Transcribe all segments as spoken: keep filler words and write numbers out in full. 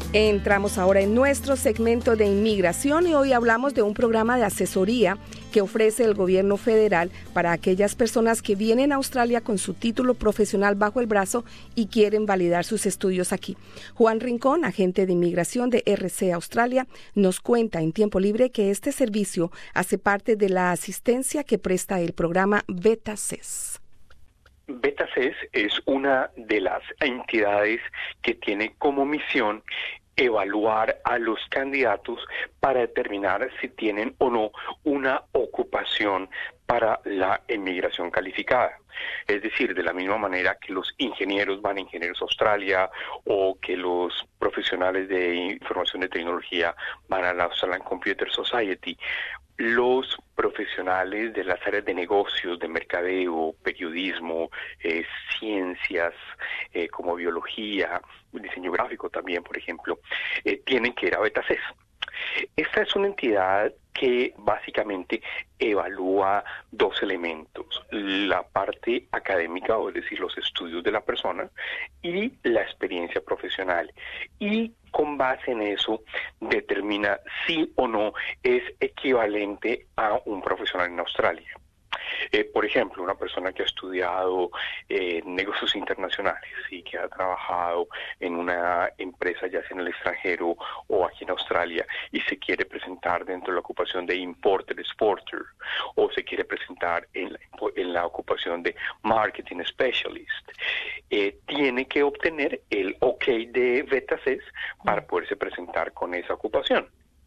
Entramos ahora en nuestro segmento de inmigración y hoy hablamos de un programa de asesoría que ofrece el gobierno federal para aquellas personas que vienen a Australia con su título profesional bajo el brazo y quieren validar sus estudios aquí. Juan Rincón, agente de inmigración de R C Australia, nos cuenta en tiempo libre que este servicio hace parte de la asistencia que presta el programa VETA-CES. VETA-CES es una de las entidades que tiene como misión evaluar a los candidatos para determinar si tienen o no una ocupación para la inmigración calificada. Es decir, de la misma manera que los ingenieros van a Ingenieros Australia o que los profesionales de información de tecnología van a la Australian Computer Society, los profesionales de las áreas de negocios, de mercadeo, periodismo, eh, ciencias, eh, como biología, diseño gráfico también, por ejemplo, eh, tienen que ir a VETA-CES. Esta es una entidad que básicamente evalúa dos elementos, la parte académica, o es decir, los estudios de la persona, y la experiencia profesional. Y con base en eso determina si o no es equivalente a un profesional en Australia. Eh, por ejemplo, una persona que ha estudiado eh, negocios internacionales y que ha trabajado en una empresa ya sea en el extranjero o aquí en Australia y se quiere presentar dentro de la ocupación de importer exporter o se quiere presentar en la, en la ocupación de marketing specialist, eh, tiene que obtener el OK de VETA-CES para poderse presentar con esa ocupación.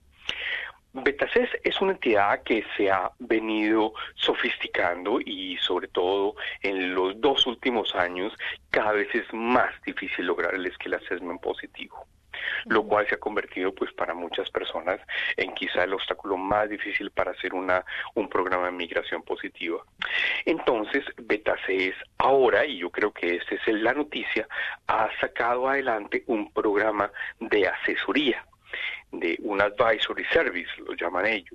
VETA-CES es una entidad que se ha venido sofisticando y sobre todo en los dos últimos años cada vez es más difícil lograr el skill assessment positivo, lo cual se ha convertido pues para muchas personas en quizá el obstáculo más difícil para hacer una un programa de migración positiva. Entonces VETA-CES ahora, y yo creo que esta es la noticia, ha sacado adelante un programa de asesoría, de un advisory service, lo llaman ellos.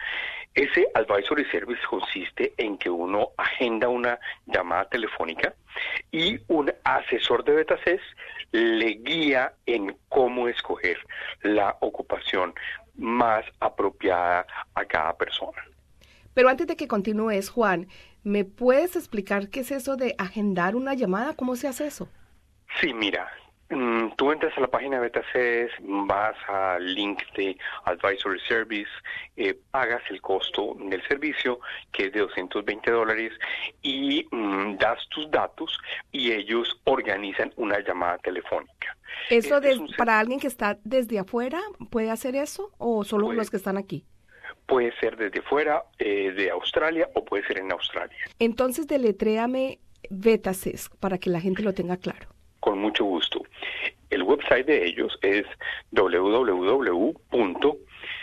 Ese advisory service consiste en que uno agenda una llamada telefónica y un asesor de VETA-CES le guía en cómo escoger la ocupación más apropiada a cada persona. Pero antes de que continúes, Juan, ¿me puedes explicar qué es eso de agendar una llamada? ¿Cómo se hace eso? Sí, mira. Mm, tú entras a la página de VETA-CES, vas al link de Advisory Service, eh, pagas el costo del servicio, que es de doscientos veinte dólares, y mm, das tus datos y ellos organizan una llamada telefónica. ¿Eso Este de, es un... para alguien que está desde afuera puede hacer eso o solo puede, los que están aquí? Puede ser desde fuera eh, de Australia o puede ser en Australia. Entonces deletréame VETA-CES para que la gente lo tenga claro. Con mucho gusto. El website de ellos es doble u doble u doble u punto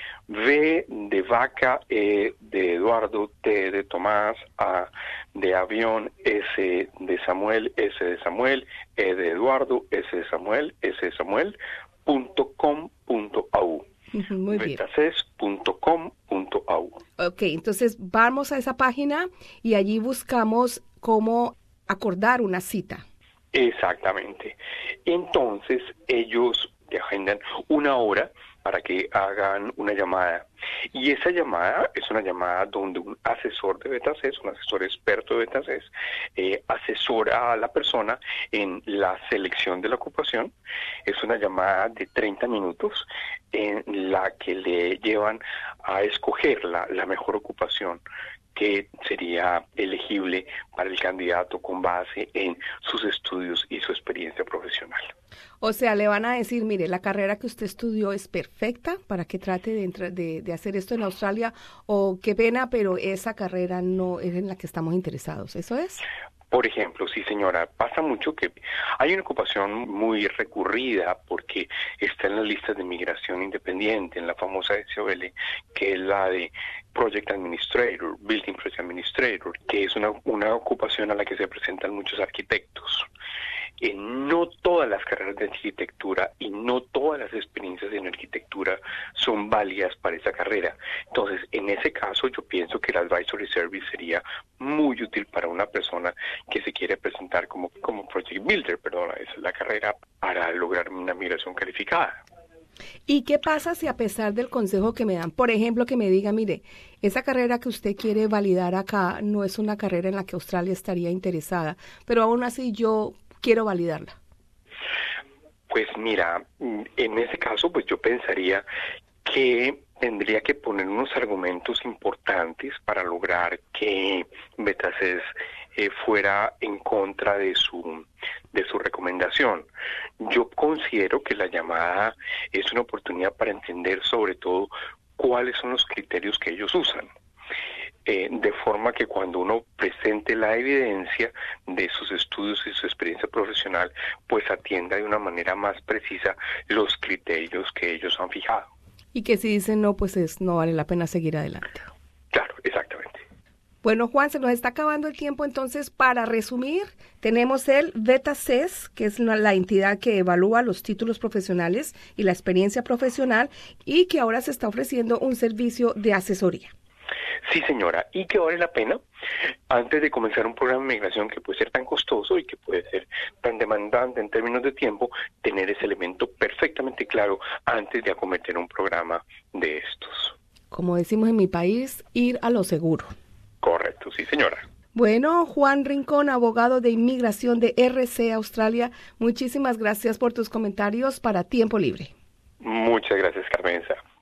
v de vaca, E de Eduardo, T de Tomás, A de avión, S de Samuel, S de Samuel, E de Eduardo, S de Samuel, S de Samuel, punto com punto a u. Muy bien. VETA-CES punto com punto a u. Ok, entonces vamos a esa página y allí buscamos cómo acordar una cita. Exactamente. Entonces ellos te agendan una hora para que hagan una llamada. Y esa llamada es una llamada donde un asesor de VETA-CES, un asesor experto de VETA-CES, eh, asesora a la persona en la selección de la ocupación. Es una llamada de treinta minutos en la que le llevan a escoger la, la mejor ocupación que sería elegible para el candidato con base en sus estudios y su experiencia profesional. O sea, le van a decir, mire, la carrera que usted estudió es perfecta para que trate de, entrar, de, de hacer esto en Australia, o qué pena, pero esa carrera no es en la que estamos interesados. ¿Eso es? Por ejemplo, sí señora, pasa mucho que hay una ocupación muy recurrida porque está en las listas de migración independiente, en la famosa S O L, que es la de Project Administrator, Building Project Administrator, que es una, una ocupación a la que se presentan muchos arquitectos. Eh, no todas las carreras de arquitectura y no todas las experiencias en arquitectura son válidas para esa carrera. Entonces, en ese caso, yo pienso que el Advisory Service sería muy útil para una persona que se quiere presentar como, como Project Builder, perdón, esa es la carrera para lograr una migración calificada. ¿Y qué pasa si a pesar del consejo que me dan, por ejemplo, que me diga, mire, esa carrera que usted quiere validar acá no es una carrera en la que Australia estaría interesada, pero aún así yo quiero validarla? Pues mira, en ese caso, pues yo pensaría que tendría que poner unos argumentos importantes para lograr que Betaces eh, fuera en contra de su de su recomendación. Yo considero que la llamada es una oportunidad para entender sobre todo cuáles son los criterios que ellos usan. Eh, de forma que cuando uno presente la evidencia de sus estudios y su experiencia profesional, pues atienda de una manera más precisa los criterios que ellos han fijado. Y que si dicen no, pues es, no vale la pena seguir adelante. Claro, exactamente. Bueno, Juan, se nos está acabando el tiempo, entonces, para resumir, tenemos el Betaces, que es la, la entidad que evalúa los títulos profesionales y la experiencia profesional, y que ahora se está ofreciendo un servicio de asesoría. Sí, señora, y que vale la pena, antes de comenzar un programa de migración que puede ser tan costoso y que puede ser tan demandante en términos de tiempo, tener ese elemento perfectamente claro antes de acometer un programa de estos. Como decimos en mi país, ir a lo seguro. Correcto, sí, señora. Bueno, Juan Rincón, abogado de inmigración de R C Australia, muchísimas gracias por tus comentarios para Tiempo Libre. Muchas gracias, Carmenza.